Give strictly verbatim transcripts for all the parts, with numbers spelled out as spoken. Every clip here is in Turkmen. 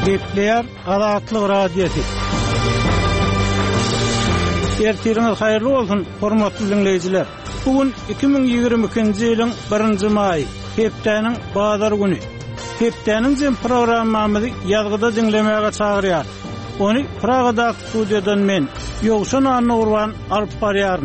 Gepler Azatlyk radiosu. Ertiriniz hayırlı olsun, hormatly dinleyijiler. Bugün iki bin ýygrimi ikinji ýylyň birinji maý, hepdeniň bazar güni. Hepdeniň jem programmamyzy ýazgyda dinlemäge çagyrýar. Ony Pragada studiýadan men, Ýogşan Anurwan alyp barýaryn.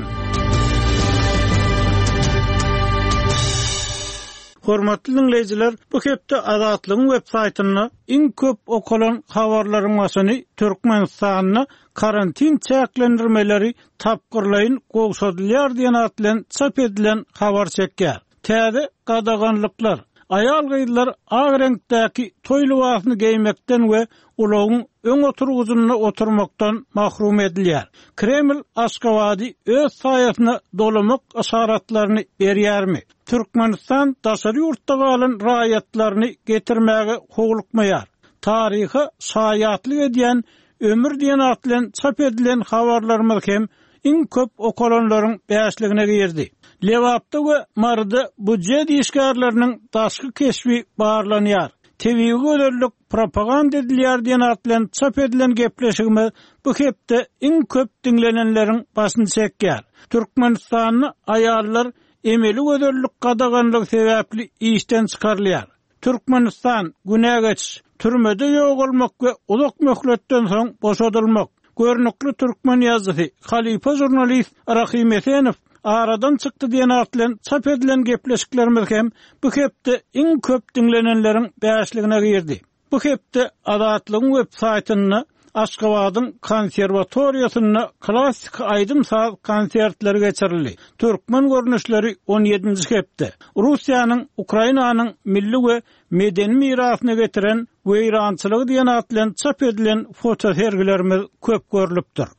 Hormatly dinleyijiler, bu hepde Azatlygyň web saytyny iň köp okulan habarlaryň masyny Türkmenistanyny karantin çäklendirmeleri tapgyrlaýyn gowşadylýar diýen at bilen çap edilen habar çekýär. Täze gadaganlyklar, ayal gyýdylar ag reňkdäki toýly wagtyny geýmekden we ulagyň öň oturguzyna oturmakdan mahrum edilýär. Kreml Aşgabatdy öz saýatyna dolamak aşaratlaryny berýärmi? Türkmenistan daşary ýurtda galan raýatlaryny getirmäge howlukmaýar. Taryhy şaýatlyk edýän ömür diýen at bilen çap edilen habarlarymyz hem iň köp okulanlaryň bäşligine girdi. Lewapda we Marda budjet işgärleriniň daşky keşbi barlanýar. Tebigy göderlik propaganda edilýär diýen at bilen çap edilen gepleşigime bu hepde iň köp dinlenenleriň başyny çekýär. Türkmenistanyny aýallar emeli göderlik gadaganlyk sebäpli işden çykarylýar. Türkmenistan günägeç türmede ýok bolmak we uzak möhletden soň boşadylmak. Görnükli Türkmen ýazgysy Halifa jurnalist Rahim Esenew aradan çykdy diýen at bilen çap edilen gepleşiklerimiz hem bu hepde iň köp dinlenenleriň bäşligine girdi. Bu hepde Azatlygyň web saytyny Aşgabatyň konserwatoriýasyna klassik aýdym saz konsertleri geçirildi. Türkmen görnüşleri on ýedinji hepde. Russiýanyň Ukrainanyň milli we medeni mirasyny getiren weýrançylygy diýen at bilen çap edilen foto sergilerimiz köp görülipdir.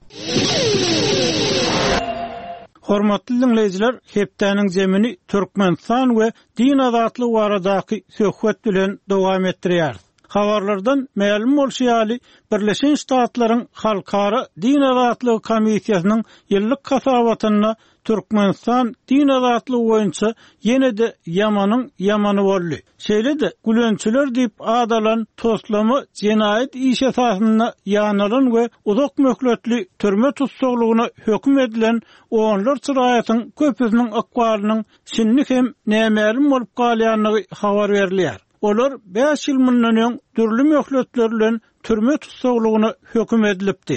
Hormatly dinleyijiler, hepdeniň jemini Türkmenistan we din azatlygy baradaky söhbet bilen dowam etdirýär. Habarlardan ma'lum bolýaly, Birleşen Ştatlaryň Halkara Din Azatlygy Komisiýasynyň ýyllyk kasabatyna Türkmenistan din azatlygy boýunça ýene-de ýamanyň ýamany boldy. Şeýle-de gülençiler diýip adalan toslamy jenaýat iş esasyna ýanalan we uzak möhletli türme tutsaglygyna hökm edilen onlar çyraýatyň köpüsiniň akwalynyň sinni hem nämälim bolup galýanyny habar berilýär. Olar beş ýyl mundan öň türlü möhletler bilen türme tutsaglygyna hökm edilipdi.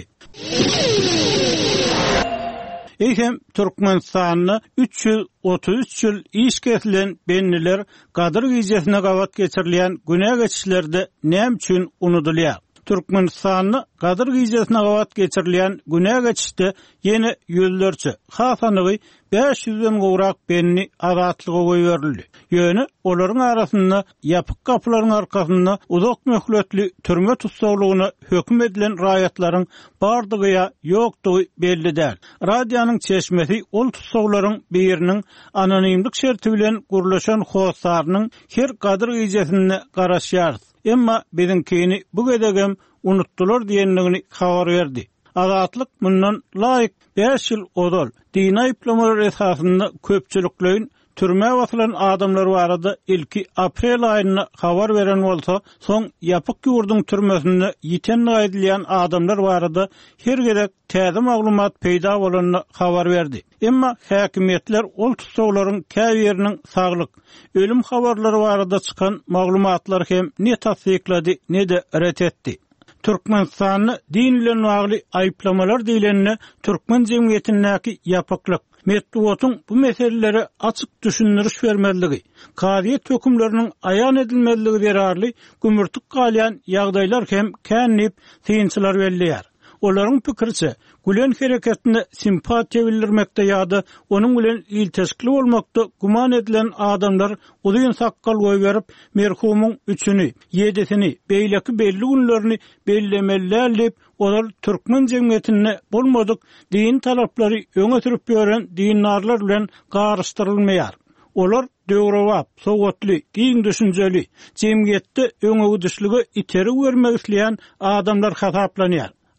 Eýhem Türkmenistanyny üç ýüz otuz üç ýyl iş kesilen benniler gadyr gijesine gawat geçirilýän güne geçişlerde näme üçin unutulýar? Türkmenistanyny gadyr gijesine gawat geçirilýän güne geçişde ýene ýüzlerçe hasanygy beş ýüzden gowrak benni azatlyga goýberildi. Ýöne olaryň arasynda ýapyk kapylaryň arkasynda uzak möhletli türme tutsaglygyna hökm edilen raýatlaryň bardygy ýokdugy belli däl. Radionyň çeşmesi ol tutsaglaryň biriniň anonimlik şerti bilen gurlaşan howsarynyň her gadyr gijesine garaşýar. Emma bizinkini bu gedegem unutdular diýenligini habar berdi. Azatlyk mundan laýyk beş ýyl odal dini aýplamalar esasynda köpçülikleýin türme wasylan adamlar barada ilki aprel aýyna habar beren bolsa, soň ýapyk ýurdun türmesinde ýiten aýdylýan adamlar barada her gerek täze maglumat peýda bolanyny habar berdi. Emma häkimetler ol tutsaglaryň käbiriniň saglyk, ölüm habarlary barada çykan maglumatlar hem ne tasdiklady ne de ret etdi. Türkmenistanyny din bilen bagly aýplamalar diýilenine Türkmen jemgyýetindäki ýapyklyk Medeniýetiň bu meseleleri açyk düşündiriş bermeligi, kadiýet hökümleriniň aýan edilmeligi derarly gümürtük galýan ýagdaýlar hem känip tynçylar belliýär. Olaryň pikirçe, gülen hereketine simpatiýa bildirmekde ýa-da onuň bilen ilteşikli bolmakda guman edilen adamlar uzun sakkal goýberip merhumyň üçüni, ýedisini, beýleki belli günlerini bellemellerlip olar Türkmen jemgyýetine bolmadyk din talaplary öňe sürüp beren dinarlar bilen garşdyrylmaýar. Olar döwrewap, sowatly, giň düşünjeli, jemgyýetde öňe gidişligi iteri görmek isleýän adamlar hasaplanýar.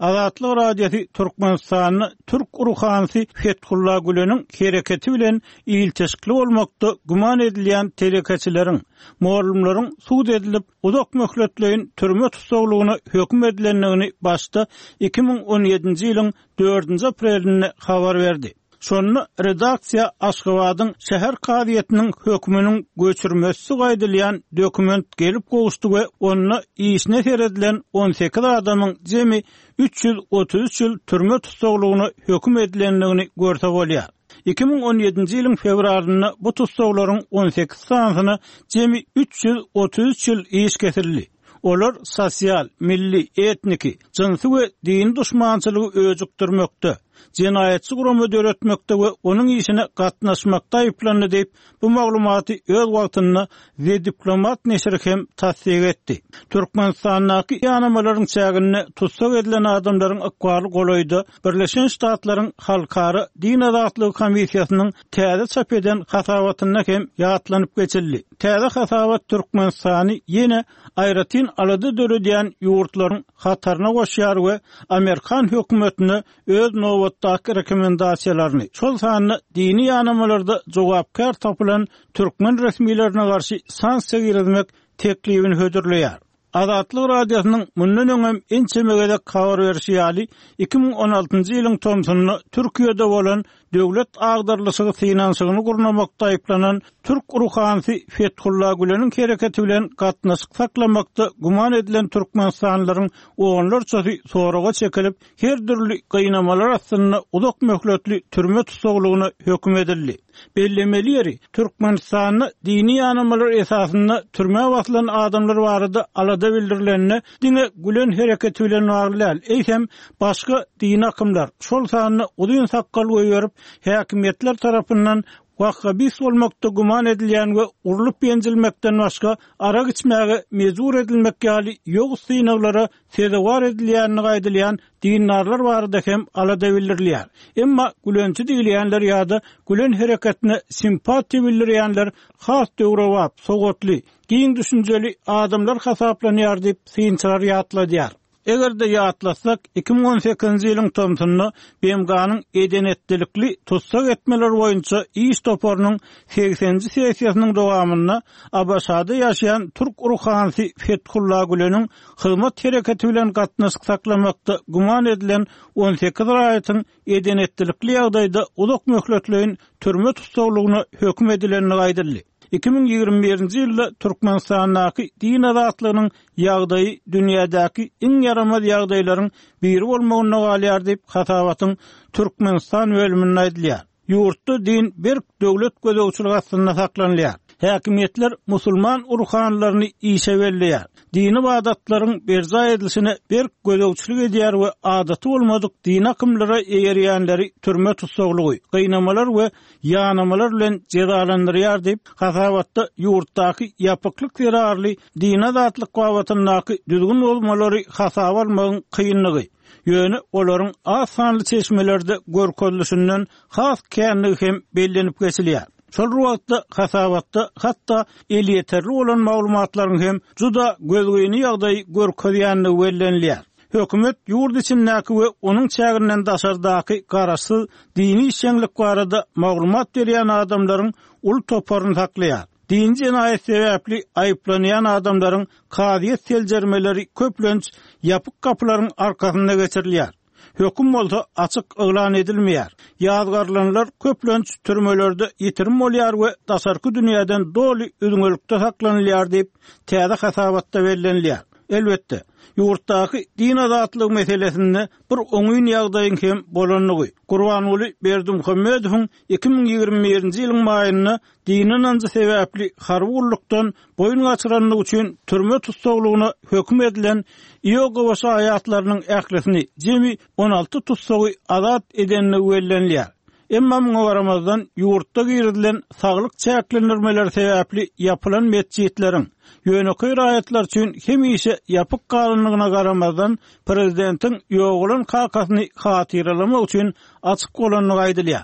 Azatlyk radiosi Türkmenistanyny Türk uruhansy Fethullah Gülen'in hereketi bilen ilteşikli bolmakda guman edilýän telekeçileriň, muallimleriň suud edilip uzak möhletleýin türme tutsaglygyna hökm edilenligini başda iki ming on ýedinji ýylyň dördünji aprelinde habar berdi. Şonu redaksiya Aşgabatyň şäher kadyetiniň hökmüniň göçürmesi gaýdylýan dokument gelip gowuşdy we onu işine seredilen on sekiz adamyň jemi üç yüz otuz üç ýyl türme tutsaglygyna hökm edilenligini görse bolýar. iki ming on ýedinji ýylyň fevralyny bu tutsaglaryň on sekiz sanatyna jemi üç yüz otuz üç ýyl iş getirildi. Olar sosial, milli, etniki, jinsy we din düşmançylygy öjükdirmekde, jinayetçi guramy döretmekde we onuň işine gatnaşmakda aýyplandy diýip bu maglumaty öz wagtynda we diplomat neşri hem tasdik etdi. Türkmenistanyň ýanamalaryň çägini tutsak edilen adamlaryň ykbaly golaýdy. Birleşen Ştatlaryň Halkara Din Azatlygy Komissiýasynyň täze çap eden hasabatyna hem ýatlanyp geçildi. Täze hasabat Türkmenistany ýene aýratyn alady döredýän ýurtlaryň hataryna goşýar we Amerikan hökümetine öz nowatdaky rekomendasiýalaryny, şol sany dini ýanamalarda jogapkar tapylan türkmen resmiýetlerine garşy sanksiýa giretmek teklibini hödürleýär. Azatlyk radiosynyň mundan öňem en çemegede habar berişi ýaly iki ming on altynjy ýylyň Tomsuny Türkiýede bolan döwlet agdarlysygy finansyny gurnamakda aýyplanan Türk uruhansy Fethullah Gülen'in hereketi bilen gatnaşyk saklamakda guman edilen Türkmenistanylaryň oğanlarçasy soraga çekilip her türlü gynamalar astyna uzak möhletli türme tutsaglygyna hökm edildi. Bellemeli ýeri Türkmenistanyny dini ýanamalar esasynda türme basylan adamlar barada alada bildirilenine dine Gülen hereketi bilen barlyal eýsem başga dini akymlar şol sanyny uzun sakkal goýup häkimetler tarapyndan wahhabis bolmakda guman edilýän we urulup ýenjilmekden başga ara geçmäge mezur edilmek ýaly ýok synaglara sezewar edilýänini gaýdylýan dinarlar barada hem alada bildirilýär. Emma Gülençi diýilýänler ýa-da Gülen hereketine simpatiýa bildirýänler has döwrewap, sogotly, giň düşünjeli adamlar hasaplanýar diýip synçylar ýatladýar. Egerde ýatlasak iki ming on sekizinji ýylyň Tomsuny B M G'nyň edenetlikli tutsak etmeler boýunça iş toporunyň seksenji sessiýasynyň dowamyna Abaşada ýaşaýan Türk uruhansy Fethullah Gülen'in hyzmat hereketi bilen gatnaşyk saklamakda guman edilen on sekiz raýatyň edenetlikli ýagdaýda uzak möhletleýin türme tutsaglygyna hökm edilenini gaýdyldy. iki ming ýigirme birinji ýylda Türkmenistanyň din azatlygynyň ýagdaýy dünýädäki iň ýaramaz ýagdaýlaryň biri bolmagyna galýar diýip hasabatyň Türkmenistan bölüminde aýdylýar. Ýurtda din bir döwlet gözegçiligi astyna saklanýar. Häkimetler musulman uruhanlaryny işe berýär. Dini ibadatlaryň berza edilişine bir gözegçilik edýär we adaty bolmadyk din akymlara eýerýänleri türme tutsaglygy, gynamalar we ýanamalar bilen jezalandyrýar diýip hasabatda ýurtdaky ýapyklyk zerarly din azatlyk gawatynyňky düzgün bolmalary hasaba almagyň kynlygy ýöne olaryň az sanly çeşmelerde görkezlişinden has känligi hem bellenip geçilýär. Şol wagtda hasabatda hatda el ýeterli bolan maglumatlaryň hem juda gözgüni ýagdaý görkezýänligi bellenilýär. Hökümet ýurt içindäki we onuň çägirinden daşardaky garaşsyz dini işçilik barada maglumat berýän adamlaryň ul toparyny saklaýar. Din jinayet sebäpli aýyplanýan adamlaryň kadyet seljermeleri köplenç ýapyk kapylaryň arkasynda geçirilýär. Höküm bolsa açyk elan edilmeýär. Ýazgarlanlar köplenç türmelerde ýetirim bolýar we daşarky dünýäden doly üzüňlükde saklanýar diýip täze hasabatda bellenilýär. Elbetde, ýurtdaky din azatlygy meselesinde bir oňuň ýagdaýyň hem bolanlygy. Gurbanuly Berdimuhammedowyň iki ming ýigirme birinji ýylyň maýyna dinin anjy sebäpli harwurlukdan boyun gaçyranlyk üçin türme tutsaglygyna hökm edilen ýogawaşa aýatlarynyň ählisini jemi on alty tutsagy azat edenligi bellenilýär. Emma muňa garamazdan ýurtda girdilen saglyk çäklendirmeler sebäpli ýapylan mesjitleriň ýöneköy raýatlar üçin hemişe ýapyk galynlygyna garamazdan prezidentiň ýogulan kakasyny hatyralamak üçin açyk bolanyny gaýdylýar.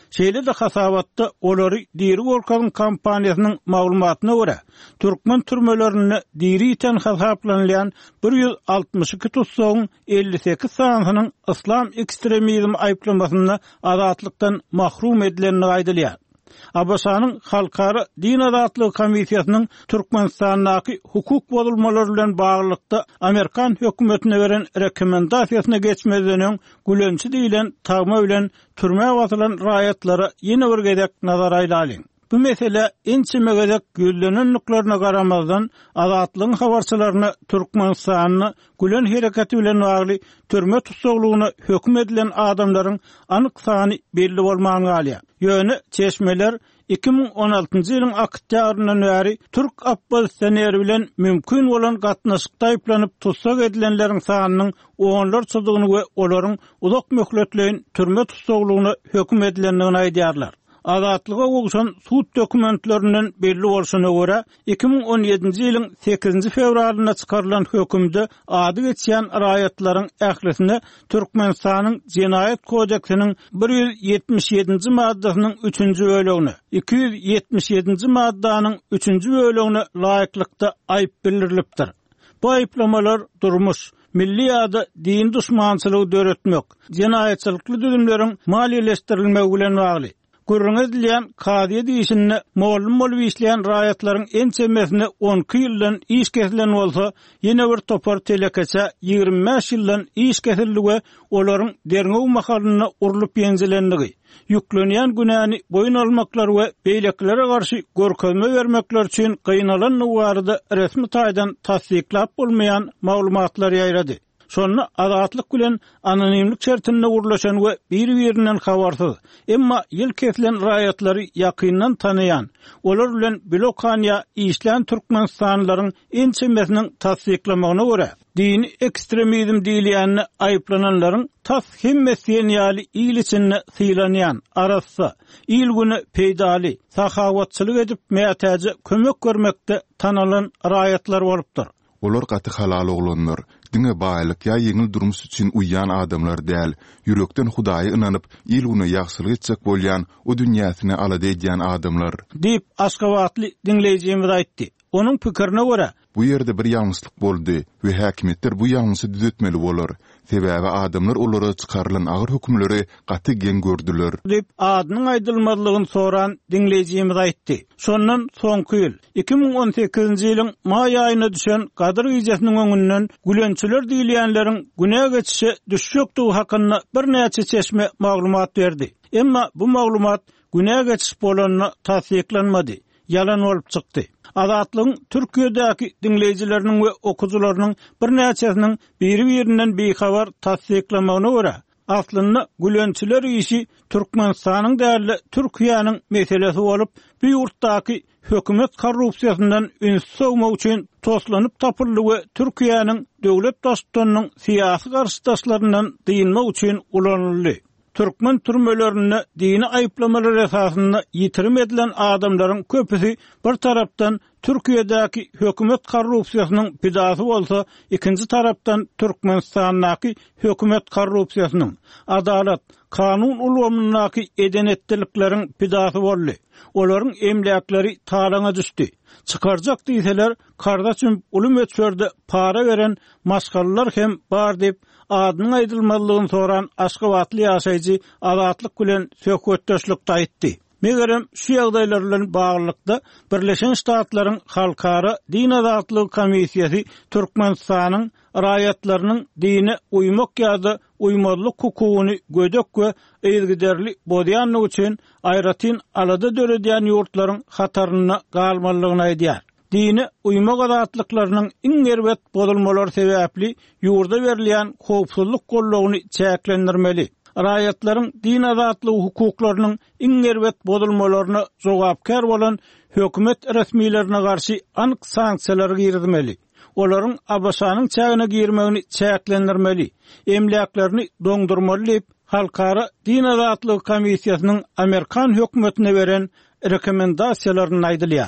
Şeýle de hasabatda olary Diri Golkanyň kampaniýasynyň maglumatyna görä, türkmen türmelerini diri iten hasaplanýan bir yüz altmış iki tutsagyň elli sekiz sanynyň islam ekstremizm aýplamasyna azatlykdan mahrum edilenini aýdylýar. Abasanyň Halkara Din Azatlygy Komissiýasynyň Türkmenistandaky hukuk bozulmalary bilen baglykda Amerikan hökümetine beren rekomendasiýasyna geçmezden gülençi diýilen tagma bilen türme watylan raýatlary ýene bir gezek nazara aýlalyň. Bu mesele ençime gezek güýlenenliklerine garamazdan azatlygyň habarçylaryny Türkmenistanyny gülen hereketi bilen bagly türme tutsaglygyna hökm edilen adamlaryň anyk sany belli bolmagyny galýar. Ýöne çeşmeler iki bin on altyncy ýylyň oktýabryndan bäri Türk oppositsioneri bilen mümkin bolan gatnaşykda aýplanyp tutsak edilenleriň sanynyň onlar çyzygyny we olaryň uzak möhletleýin türme tutsaglygyna hökm edilendigini aýdýarlar. Azatlyga gowşan sud dokumentlerinden belli bolşana görä iki bin on ýedinji ýylyň sekizinji fevralyna çykarylan hökümde ady geçýän raýatlaryň ählisine Türkmenistanyň Jenaýat kodeksiniň bir yüz ýetmiş ýedinji maddasynyň üçünji bölegine, iki yüz ýetmiş ýedinji maddanyň üçünji bölegine laýyklykda aýp bildirilipdir. Bu aýplamalar durmuş, milli ýa-da din düşmançylygy döretmek, jenaýatçylykly düzümleriň maliýeleşdirilmegi bilen bagly. Gurrun edilen kadiye diýişinde mollum bolup işleyen raýatlaryň en çemmesine on iki ýyldan iş kesilen bolsa, ýene bir topar telekeçe ýygrimi beş ýyldan iş kesiligi olaryň derňew mahalyna urulyp ýenjilenligi, ýüklenýän günäni boyun almaklary we beýleklere garşy görkezme bermekler üçin gynalan nuwarda resmi taýdan tasdiklap bolmaýan maglumatlar ýaýrady. Şonu azatlyk bilen anonimlik şertine urlaşan we bir-birinden habarsyz, emma ýyl kesilen raýatlary ýakyndan tanaýan, olar bilen blokanya işlän türkmenistanlylaryň en çemmesiniň tasdiklamagyna görä, dini ekstremizm diýilýänini aýplananlaryň tas hemmesi ýaly ýyl içinde sylanýan, arassa, ýyl güni peýdali, sahawatçylyk edip mätäje kömek görmekde tanalan raýatlar bolupdyr. Olar gaty halal oglanlar, dine baýlyk ýa ýeňil durmuş üçin uýan adamlar däl, ýürekden Hudaýa ynanyp, ýyl-güni ýagşylyk etjek bolýan, o dünýäsyny alada edýän adamlar. Dip Aşgabatly dinleýijimiz aýtdy. Onun pikirine görä, bu ýerde bir ýalňyslyk boldy we häkimetler bu ýalňysy düzeltmeli bolar. Sebäbi adamlar olara çykarylan agyr hökümleri gaty gen gördüler. Dip adynyň aýdylmadlygyny soran dinleýijimiz aýtdy. Şondan soňky ýyl iki bin on sekizinji ýylyň maý aýyna düşen Gadyr gijesiniň öňünden gülençiler diýilýänleriň güne geçişi düşýükdigi hakynda bir näçe çeşme maglumat berdi. Emma bu maglumat güne geçiş bolanyna tasdiklanmady, yalan bolup çykdy. Azatlygyň Türkiýedäki dinleýijileriniň we okuwçylarynyň bir näçesiniň biri-birinden beýhabar tasdiklamagyna görä, aslynda gülençiler işi Türkmenistanyň däli Türkiýanyň meselesi bolup, bu ýurtdaky hökümet korrupsiýasyndan ünsüz sowmak üçin toslanyp tapyldy we Türkiýanyň döwlet dostlarynyň syýasy garşydaşlaryndan dyýynmak üçin ulanyldy. Türkmen türmelerini dini aýplamalar esasında ýitirim edilen adamlaryň köpüsi bir tarapdan Türkiýedäki hökümet korrupsiýasynyň pidasy bolsa, ikinji tarapdan Türkmenistandaky hökümet korrupsiýasynyň adalet, kanun ulgamynyňky edenetdilikleriň pidasy boldy. Olaryň emlakleri talaňa düşdi. Çykarjak diýseler, kardaşym ulum ötşörde para beren maşgallar hem bar diýip adynyň aýdylmalygyny soran Aşgabatly ýaşaýjy azatlyk bilen söhbetdeşlikde aýtdy. Megerem şu ýagdaýlar bilen baglykda Birleşen Ştatlaryň Halkara Din Azatlygy Komissiýasy Türkmenistanyň raýatlarynyň dine uýmak ýa-da uýmadlyk hukugyny gödek we eýilgiderli bolýanlygy üçin aýratyn alada döredýän ýurtlaryň hataryna galmalygyny aýdýar. Dini uýmak azatlyklarynyň iň erbet bozulmalary sebäpli ýurda berilýän howpsuzlyk gollagyny çäklendirmeli. Raýatlaryň din azatlygy hukuklarynyň iň erbet bozulmalaryna jogapkar bolan hökümet resmiýetlerine garşy anyk sanksiýalar girilmeli. Olaryň Abasanyň çägine girmegini çäklendirmeli. Emlaklaryny doňdurmaly diýip Halkara Din Azatlygy Komissiýasynyň Amerikan hökümetine beren rekomendasiýalaryny aýdylýar.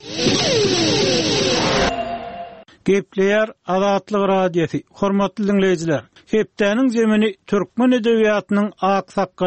Gepleýär Azatlyk radiosi. Hormatly dinleýijiler, hepdäniň zemini türkmen edebiýatynyň ak sakkaly,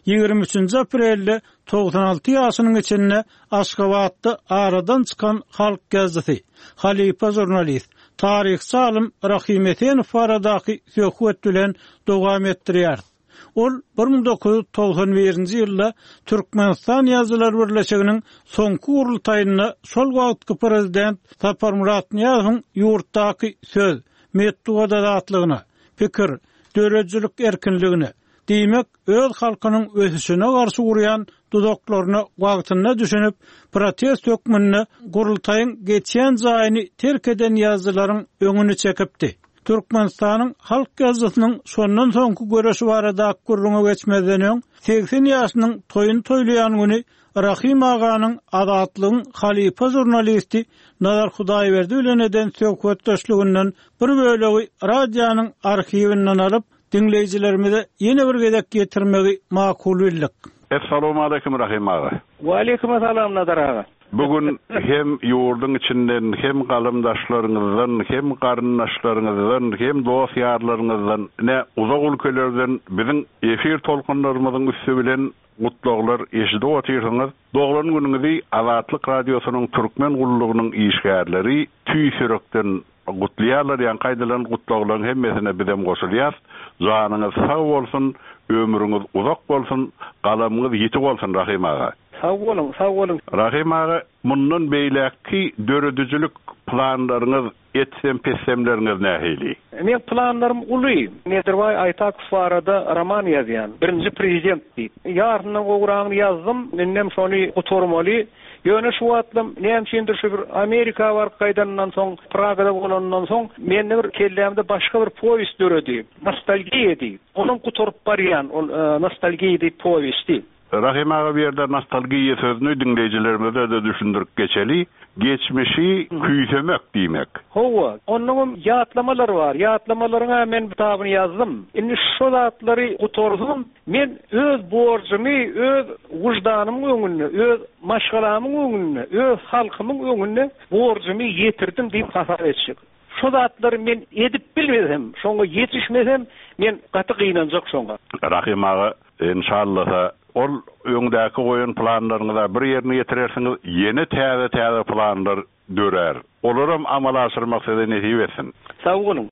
ýygrimi üçinji aprelde doksan alty ýaşynyň içinde Aşgabatda aradan çykan halk gazety, Halipa jurnalist, taryhçy alim Rahim Etenow baradaky söhbet bilen dowam etdirýär. Ol bir ming dokuz yüz doksan birinji ýylda Türkmenistan Ýazgylar Birleşiginiň soňky gurultaýyna şol wagtky prezident Sapar Murat Niýazowyň ýurtdaky söz, metduga zatlygyna, pikir, döredjilik erkinligine, diýmek öz halkynyň ösüşine garşy urýan dudaklaryny wagtyna düşünüp protest hökmünde gurultaýyň geçen jaýyny terk eden ýazgylaryň öňüni çekipdi. Türkmenistanyň halk gazetynyň şondan soňky göreşi barada gurruna geçmeden öň seksen ýaşynyň toyun toýlayan güni Rahim aganyň adatlygyň Halipa jurnalisti Nazar Hudaýberdi bilen eden söhbetdeşliginden bir bölegi radionyň arhiwinden alyp dinleýijilerimize ýene bir gedek getirmegi makul bildik. Assalamu alaykum Rahim aga. Wa alaykum assalam Nazar aga. Bugün hem ýurdun içinden hem galymdaşlaryňyzdan hem garyndaşlaryňyzdan hem dost ýarlaryňyzdan ne uzak ülkelerden biziň efir tolkunlarymyzyň üstü bilen gutlaglar eşidip otyrsyňyz. Doglan günüňizi Azatlyk radiosynyň türkmen gullugynyň işgärleri tüýsürekden gutlaýarlar, ýa-ni gaýdalan gutlaglaryň hemmesine bizem goşulýar. Janyňyz sag bolsun, ömrüňiz uzak bolsun, galamyňyz ýetip bolsun Rahim aga. Sag bolun, sag bolun. Rahim aga, mundan beýleki döredüjilik planlaryňyz, etsem pessemleriňiz nähili? Men planlarym uly. Nedirway Aytakow barada roman ýazýan. Birinji prezident diýip. Ýarnyň gowragyny ýazdym, menden şonu gutormaly. Ýöne şu atlym, näçindir şu bir Amerika bar gaýdandan soň, Pragada bolandan soň, men bir kellämde başga bir powest döredi. Nostalgiýa diýip. Onuň gutorup barýan, ol nostalgiýa diýip powesti. Rahim aga bir ýerde nostalgiýa sözüni dinleýijilerimize de düşündirip geçeli, geçmişi küýsemek diýmek. Howa, onuň ýatlamalary bar. Ýatlamalaryňa men bir tabyny ýazdym. Indi şu zatlary gutordum. Men öz borjumy, öz wujdanymyň öňünde, öz maşgalamyň öňünde, öz halkymyň öňünde borjumy ýetirdim diýip hasap etdik. Şu zatlary men edip bilmesem, şoňa ýetişmesem, men gaty gynanjak şoňa. Rahim aga, inşallah ol öňdäki goýan planlaryňyza bir ýerine ýetirersiňiz, ýene täze-täze planlar dörer. Olaram amala aşyrmak seden nähip etsin. Sag bolun.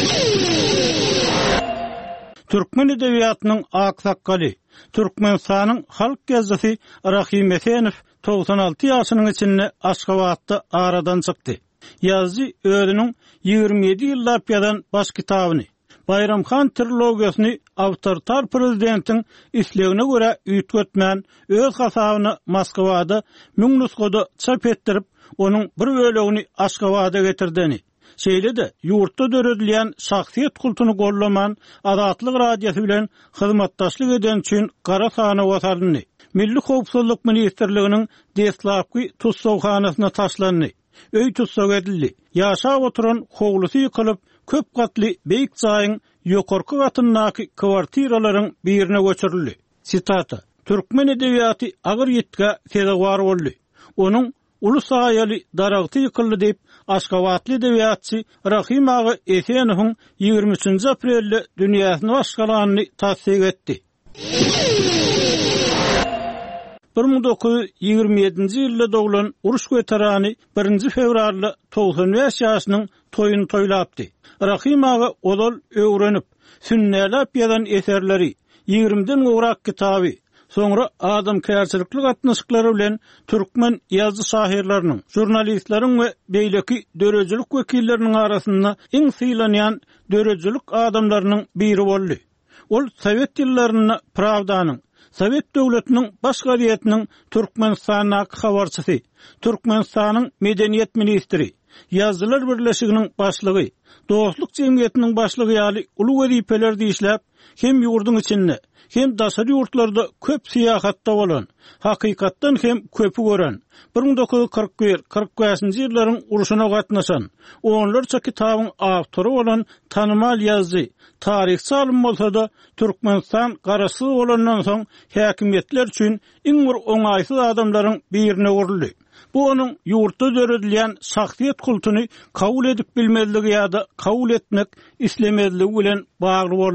Türkmen edebiýatynyň aksakkaly, Türkmenistanyň halk gazety Rahim Etenow doksan alty ýaşynyň içinde Aşgabatda aradan çykdy. Ýazgy özüniň ýygrimi ýedi ýyllap ýazan baş kitabyny, Bayramxan trilogiýasyny awtoritar prezidentiň islegine görä üýtgetmän öz hasabyny Moskwada müň nusgada çap etdirip, onuň bir bölegini Aşgabada getirdini. Şeýle de ýurtda döredilýän şahsiýet kultuny gollaman Azatlyk radiosy bilen hyzmatdaşlyk eden üçin gara sahna watardyny. Milli howpsuzlyk ministrliginiň deslapky tutsawhanasyna taşlandy. Öý tutsak edildi. Ýaşap oturan howlusy ýykylyp, köp gatly beýik jaýyň ýokarky gatyndaky kwartiralaryň birine göçürildi. Sitata: Türkmen edebiýaty agyr ýetge segewar boldy. Onuň ulus aýaly daragty ýykyldy diýip Aşgabatly edebiýatçy Rahim aga Etenowyň ýygrimi üçinji aprelde dünýäsini başgalanyny tasdik etdi. bir ming dokuz yüz ýygrimi ýedinji ýylda doglan uruş weterany birinji fevralda doksan beş ýaşynyň toyuny toýlapdy. Rahim aga odal öwrenip, sünnäläp ýazan eserleri, ýygrimiden gowrak kitaby, soňra adam kärçilikli gatnaşyklary bilen türkmen ýazgy şahirleriniň, jurnalistleriň we beýleki dörejilik wekilleriniň arasynda iň sylanýan dörejilik adamlarynyň biri boldy. Ol Sowet ýyllaryna Pravdanyň, Sowet döwletiniň baş gazetiniň Türkmenistanyň habarçysy, Türkmenistanyň medeniýet ministri, Ýazgylar Birleşiginiň başlygy, Dostluk Jemgyýetiniň başlygy ýaly uly wezipeler diýişläp, hem ýurdun içinde, hem daşary ýurtlarda köp syýahatda bolan, hakykatdan hem köpü gören, bir ming dokuz yüz kırk bir kırk beşinji ýyllaryň uruşuna gatnaşan, onlarça kitabyň awtory bolan tanymal ýazgy, taryhçy alim bolsa-da Türkmenistan garasy bolandan soň häkimetler üçin iň bir oňaýsyz adamlaryň birine görüldi. Bu onuň ýurtda döredilýän şahsiýet kultuny kabul edip bilmezligi ýa-da kabul etmek islemezligi bilen bagly boldy.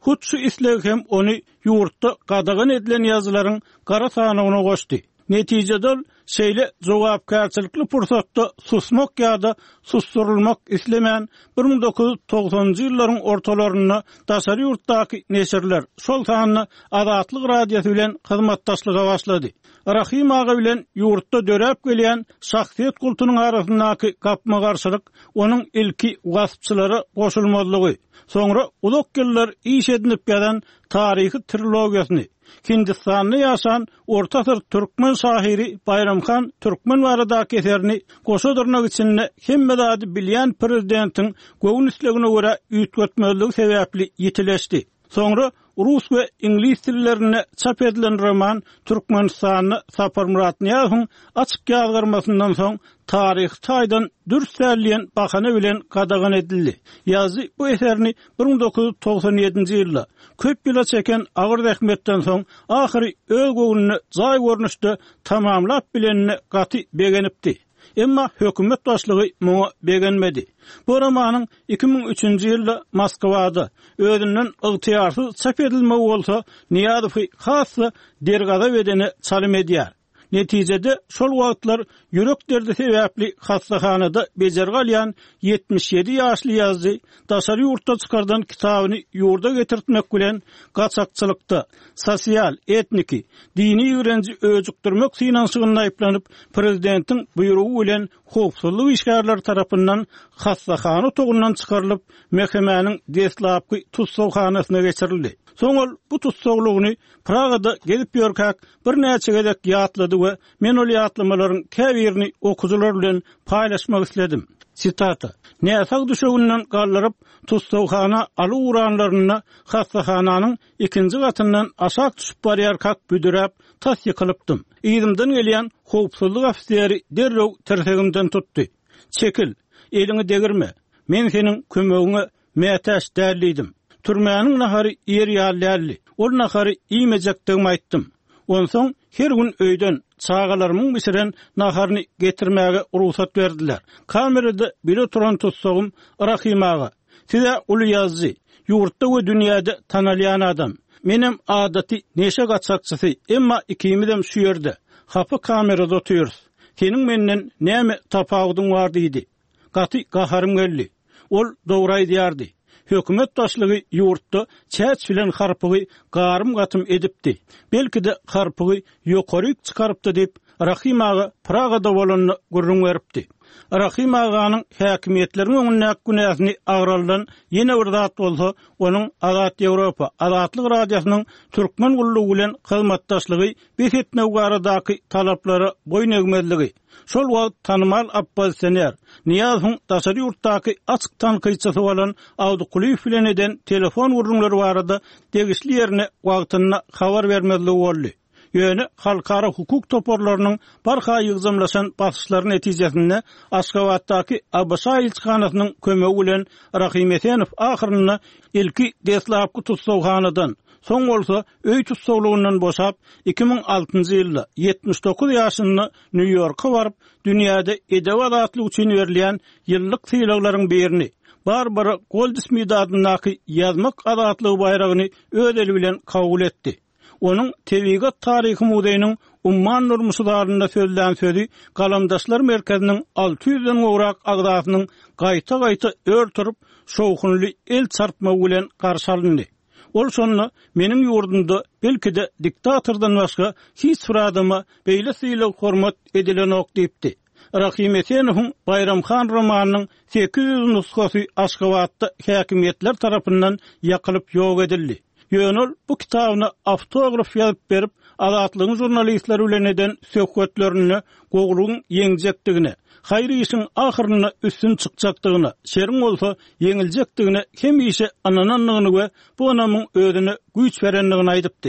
Hutsu isleg hem onu yurtda qadağan edilen yazıların qara sanygyna goşdy. Netijede şeýle jogapkärçilikli pursatda susmak ýa-da susturulmak islemeýän bir ming dokuz yüz togsanjy ýyllaryň ortalaryna daşary ýurtdaky neşirler şol sanyny Azatlyk radiosu bilen hyzmatdaşlyga başlady. Rahim ağa bilen yurtda döräp gelýän şahsiýet kultunyň arasyndaky gapma garşylyk onuň ilki waspçylary goşulmalygy, soňra uzak ýyllar iş edinip gelen taryhy trilogiýasyny Hindistan'da yaşan Orta Asır Türkmen şahiri Bayramxan Türkmen baradaky eserini goşadyrnak içinde hemme ady bilýän prezidentin göwün islegine görä üýtgetmezligi sebäpli ýitileşdi. Soňra Rus we İnglis tillerine çap edilen roman Türkmenistan'ı Sapar Murat Niyazowyň açyk ýazgarmasyndan soň taryh taýdan dürselliýen bahana bilen qadağan edildi. Ýazy bu eserini bir ming dokuz yüz togsan ýedinji ýylda köp ýyla çeken agyr zähmetden soň ahyry öz göwnüni jaý görnüşde tamamlap bilenini gaty begenipdi. Emma hökümet başlygy muňa begenmedi. Bu romanyň iki ming üçinji ýylda Moskwada özünden ygtyýarsyz çap edilmegi bolsa, Niýazowy hasy dergaza bedeni çalym edýär. Netijede şol wagtlar ýürek derdi sebäpli hastahanada bejer galýan yetmiş ýedi ýaşly ýazgy daşary ýurtda çykardan kitabyny ýurda getirtmek bilen gaçakçylykda sosial, etniki, dini ýörenji öjükdirmek synanşygyny aýplanyp prezidentiň buýrugy bilen howpsuzlyk işgärleri tarapyndan hastahana togundan çykarylyp mehkemeniň deslapky tutsawhanasyna geçirildi. Soňal bu tutsawlygyny Pragada gelip ýörkak bir näçe gezek ýatlady we men ol ýatlamalaryň käbirini okujular bilen paýlaşmak isledim. Sitata: "Näsag düşeginden gallaryp tutsawhana aly uranlaryna hastahananyň ikinji gatyndan aşak düşüp barýarkak büdüräp tas ýykylypdym. Ýyzymdan gelýän howpsuzlyk ofiseri derrew tersegimden tutdy. Çekil, eliňi degirme. Men seniň kömegiňe mätäş dälidim. Türmäniň nahary ýer ýalýarly. Ol nahary iýmejekdigimi aýtdym. Onsoň her gün öýden çağalarymyň bisiren naharyny getirmäge ruhsat berdiler. Kamerada bile turan tutsagym Rahim ağa. Size uly ýazdy. Ýurtda we dünýäde tanalýan adam. Menem adaty neşe gaçakçysy, emma ikimizem şu ýerde. Hapy kamerada oturýarys. Seniň menden näme tapawdyň bar diýdi. Gaty gaharym geldi. Ol dogry diýardy. Hökümet başlygy ýurtda çäç bilen harpygy garym gatym edipdi. Belki de harpygy ýokary çykarypdy dip Rahim ağa Pragada bolanyny görüň beripdi. Rahim ağanyň häkimetleriň öňüne günäsini agraldan ýene bir zat bolsa, onuň Azat Ýewropa, Azatlyk radiosynyň türkmen gullugy bilen hyzmatdaşlygy behetne baradaky talaplary boýun egmezligi. Şol wagt tanymal oppozisioner Niýazowyň daşary ýurtdaky açyk tanqyçysy bolan Awdukuliýew bilen eden telefon gurrunlary barada degişli ýerine wagtyna habar bermezligi boldy. Ýöne halkara hukuk toporlarynyň barha ýygzamlaşan basyşlaryň netijesinde Aşgabatdaky Abasa ilçikanasynyň kömegi bilen Rahim Esenow ahyrynda ilki deslapky tutsawhanadan soň bolsa öý tutsawlygyndan boşap iki ming altynjy ýylda ýetmiş dokuz ýaşynda New Yorka baryp dünýäde edebiyat atly üçin berilýän ýyllyk syýlaklaryň birini Barbara Goldsmith adynaky ýazmak adatlygy bayragyny öz eli bilen kabul etdi. Onun tebigat tarihi muzeýiniň umman nurmuşlarynda sözlän sözi Galamdaşlar merkeziniň alty ýüzden gowrak agdasynyň gaýta-gaýta örtürip şowhunly el çarpmagy bilen garşalandy. Ol şonu meniň ýurdumda belki de diktatordan başga hiç bir adama beýle syýlak hormat edilen ok diýipdi. Rahim Esenowyň Bayramxan romanynyň sekiz yüz nuskasy Aşgabatda häkimetler tarapyndan ýakylyp ýok edildi. Ýönül bu kitabyny автограф ýazyp berip, Azatlygyň jurnalistleri bilen eden söhbetlerini gowrugyň ýeňjekdigine, haýry işiň ahyryna üstün çykjakdygyny, şeriň bolsa ýeňiljekdigine hem işe anananlygyny we bu anamyň özüne güýç berenligini aýdypdy.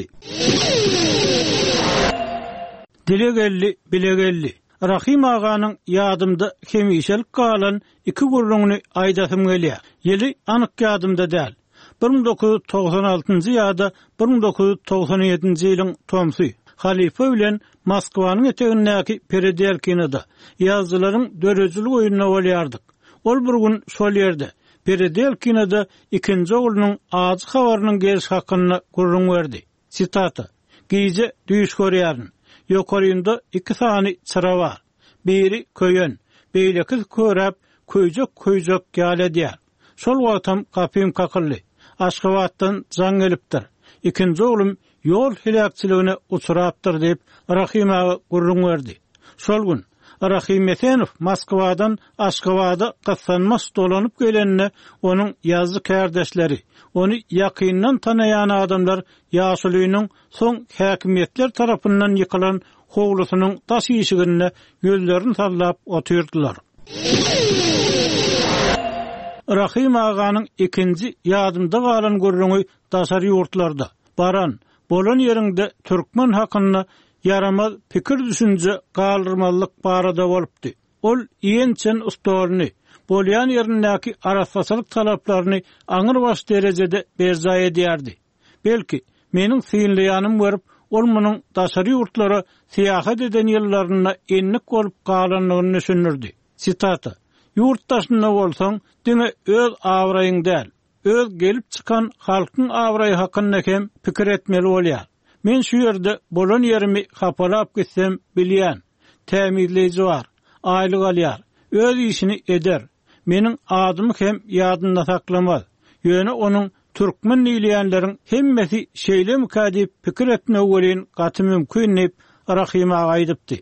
Dile geldi, bile geldi. Rahim ağanyň ýadymda hem işelik galan iki gurruňy aýdasym gelýär. Ýeli anyk ýadymda däl. bir ming dokuz yüz togsan altynjy ýa-da bir ming dokuz yüz togsan ýedinji ýylyň tomsy. Halifa bilen Moskwanyň etegindäki Peredelkinada ýazgylaryň dörejilik oýunyna bolýardyk. Ol bir gün şol ýerde Peredelkinede ikinji oğlunun ağzı havarının geliş hakkını gurrun verdi. Sitata: "Gize düýüş görýäryn. Ýokarynda iki sany çıra var. Biri köýen, beýleki köräp köýjek köýjek ýaly edýär. Şol wagtam kapym kakylly. Aşgabatdan jaň gelipdir. Ikinji oğlum ýol hilakçylygyna uçurapdyr" diýip Rahim ağa gurrun verdi. Şol gün Rahim Mesenow Moskwadan Aşgabada gassanmas dolanyp gelenine onun ýazgy kärdeşleri, onu ýakyndan tanayan adamlar ýaşulynyň soň häkimetler tarapyndan ýykylan howlusynyň taş ýeşigine gözlerini sallap otyrdylar. Rahim aganyň ikinji ýadymda galan gurruny daşary ýurtlarda baran, bolan ýerinde türkmen hakyny yaramaz pikir düşünce galdırmalyk barada bolupdy. Ol iýençen ustalaryny, bolýan ýerindäki arasasylyk talaplaryny aňyr baş derejede berzaý edýärdi. Belki meniň syýynlaýanym görüp, ol munyň daşary ýurtlara syýahat eden ýyllaryna enlik bolup galanlygyny düşünürdi. Sitata: "Ýurtdaşyna bolsaň, diňe öz awraýyň däl, öz gelip çykan halkyň awraýy hakyna hem pikir etmeli bolýar. Men şu ýerde bolan ýerimi hapalap gitsem bilýän, tämirleýji bar, aýlyk alýar, öz işini eder. Meniň adymy hem ýadynda saklamaz. Ýöne onuň türkmen diýilýänleriň hemmesi şeýle mükadip pikir etmek welin gaty mümkin diýip Rahim ağa aýdypdy.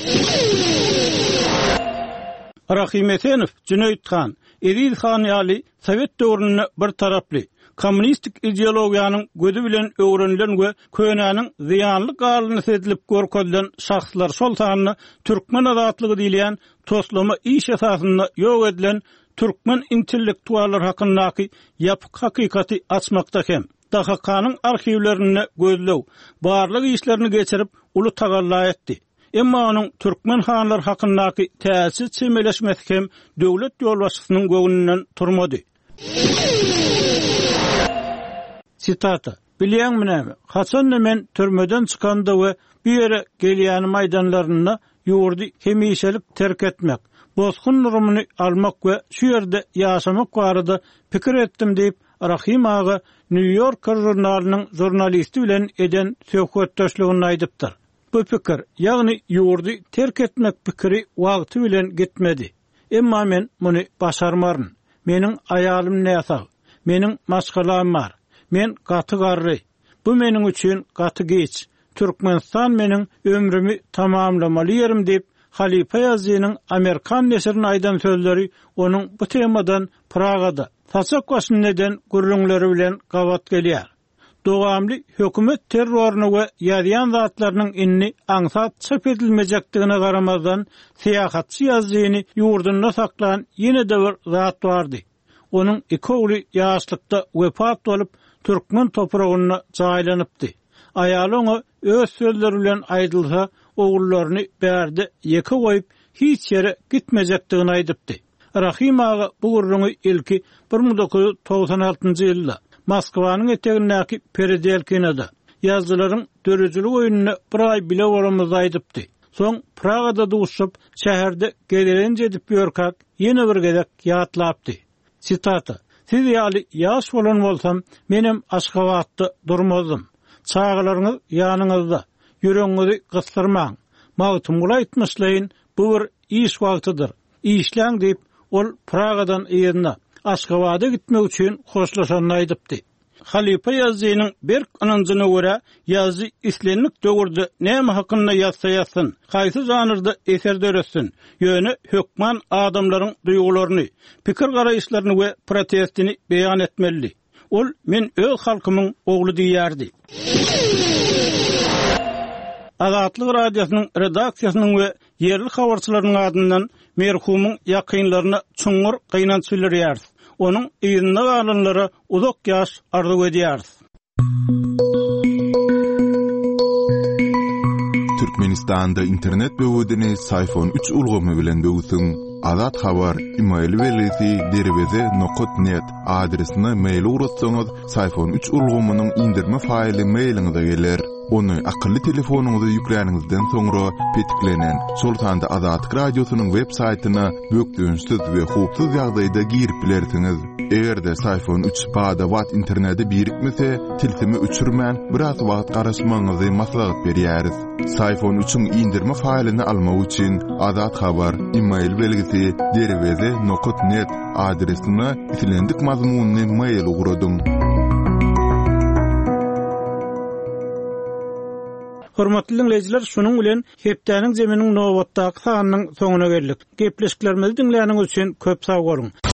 Rahim Mesenow, Cüneyt Han, Edil Han ýaly Sowet döwrüne bir taraply kommunistik ideologiýanyň gözi bilen öwrenilen we könäniň ziýanly galyny sedilip görkezlen şahslar şol sanyny türkmen azatlygy diýilen toslama iş esasynda ýok edilen türkmen intellektuallar hakyndaky ýapyk hakykaty açmakda hem D H K-nyň arhiwlerini gözlew, barlyk işlerini geçirip uly tagalla etdi. Emma onuň türkmen hanlar hakyndaky täsir çemeleşmesi hem döwlet ýolbaşçysynyň göwnünden turmady. Sitata: "Bilýän näme? Haçan men türmeden çykanda we bir ýere gelýän maýdanlaryna ýurdy hemişelik terk etmek, bozgun nurumuny almak we şu ýerde ýaşamak barada pikir etdim" diýip Rahim ağa New York jurnalynyň jurnalisti bilen eden söhbetdeşligini aýdypdyr. Bu pikir, ýagny ýurdy terk etmek pikiri wagty bilen gitmedi. Emma men muny başarmaryn. Meniň aýalym näsag, meniň maşgalam bar. Men gaty garry. Bu meniň üçin gaty geç. Türkmenistan meniň ömrümi tamamlamaly ýerim diýip Halipa Ýazynyň Amerikan neşrine aýdan sözleri onuň bu temadan Pragada taçak başyny neden gurrunlary bilen gawat gelýär. Dowamly hökümet terroruny we ýazýan zatlarynyň inni aňsat çöp edilmejekdigine garamazdan syýahatçy ýazyny ýurdunda saklan ýene de bir zat bardy. Onuň iki ogly ýaşlykda wepat bolup türkmen topragyna jaýlanypdy. Aýaly oňa öz sözleri bilen aýdylsa, oglaryny bärde ýeke goýup hiç ýere gitmejekdigini aýdypdy. Rahim ağa bu gurruny ilki bir ming dokuz ýüz togsan altynjy ýylda Moskwanyň etegindäki Peredelkinede ýazgylaryň dörüjülük oýunyna bir aý bile bolamyzy aýdypdy. Soň Pragada duşup şäherde gelerenje edip ýörkak ýene bir gezek ýatlapdy. Sitata: "Siz ýaly ýaş bolan bolsam, menem Aşgabatda durmazym. Çağlaryňyz ýanyňyzda. Ýüregiňizi gysdyrmaň. Mawtymyla aýtmaşlaýyn, bu bir iş wagtydyr. İşläň" diýip ol Pragadan ýerine Aşgabada gitmek üçin hoşlaşanyny aýdypdy. Halipa Ýazynyň bir ananjyna görä, ýazy islenlik döwürde näme hakynda ýazsa ýazsyn, haýsy janrda eser döretsin, ýöne hökman adamlaryň duýgularyny, pikir garaýşlaryny we protestini beýan etmeli. Ol men öz halkymyň ogly diýýärdi. Azatlyk radiosynyň redaksiýasynyň we yerli habarçylarynyň adyndan merhumyň ýakynlaryna çuňur gynanç bildirýär. Onuň ýygyna galanlara uzak ýaş arzu edýär. Türkmenistanda internet böwedini Sayfon üç ulgamy bilen böwüsüň. Azat habar email welisi derweze nokta net adresine mail uratsaňyz Sayfon üç ulgamynyň indirme faýly mailiňize geler. Onu akıllı telefonunuza yükleningizden soňra petiklenen Sultanda Azatlyk radiosynyň web saýtyna bökdüňsiz we hupsuz ýagdaýda girip bilersiňiz. Egerde iPhone üç bada watt interneti birikmese, tilsimi uçurman biraz wagt garaşmaňyzy maslahat berýäris. iPhone üçüň indirme faýlyny almak üçin Azat Habar e-mail belgisi derweze nokta net adresine itilendik mazmunny mail uğradyň. Hormatly dinleyijiler, şunuň bilen hepdeniň jeminiň nowatdaky sanynyň soňuna geldik. Gepleşiklerimizi dinläniň üçin köp sag bolun.